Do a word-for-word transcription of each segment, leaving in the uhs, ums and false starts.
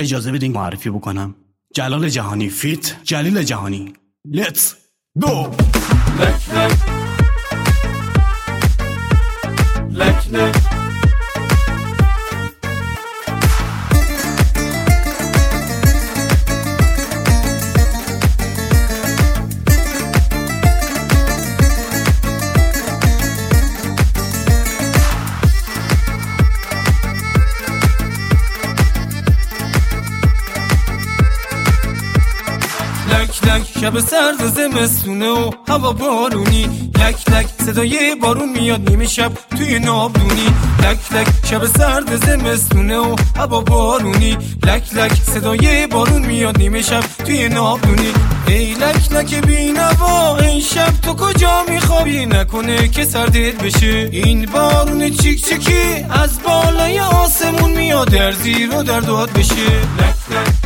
اجازه بدین معرفی بکنم. جلال جهانی فیت جلیل جهانی. لیتس گو. لک لک لک لک لک شب سرد زمستونه و هوا بارونی، لک لک صدای بارون میاد نیمه شب توی نابدونی. لک لک شب سرد زمستونه و هوا بارونی، لک لک صدای بارون میاد نیمه شب توی نابدونی. ای لک لک بی‌نوا این شب تو کجا میخوابی؟ نکنه که سردت بشه این بارون چیک چیکی از بالای آسمون میاد در زیر و در داد بشه. لک لک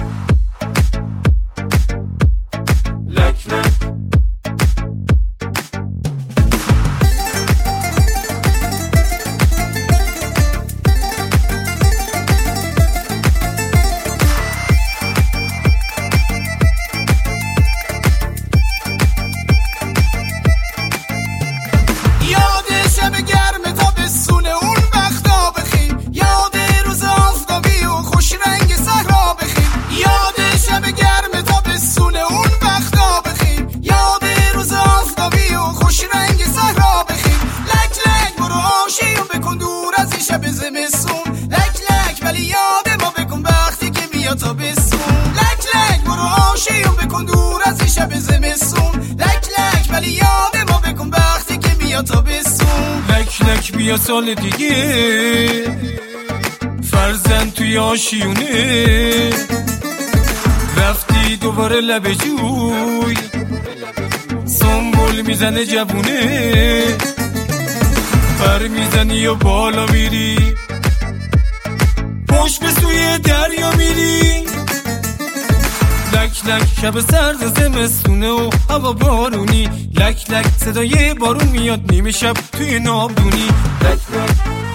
شب زمستون، لک لک ولی یاد ما بکن وقتی که میاد تابستون. لک لک برو آشیون بکن دور از این شب زمستون، لک لک ولی یاد ما بکن وقتی که میاد تابستون. لک لک بیا سال دیگه فرزند توی آشیونه، رفتی دوباره لب جوی سنبول میزنه جوونه، پر میزنی و بالا میری پشت به سوی دریا میری. لک لک شب سرد زمستونه و هوا بارونی، لک لک صدای بارون میاد نیمه شب توی نابدونی. لک لک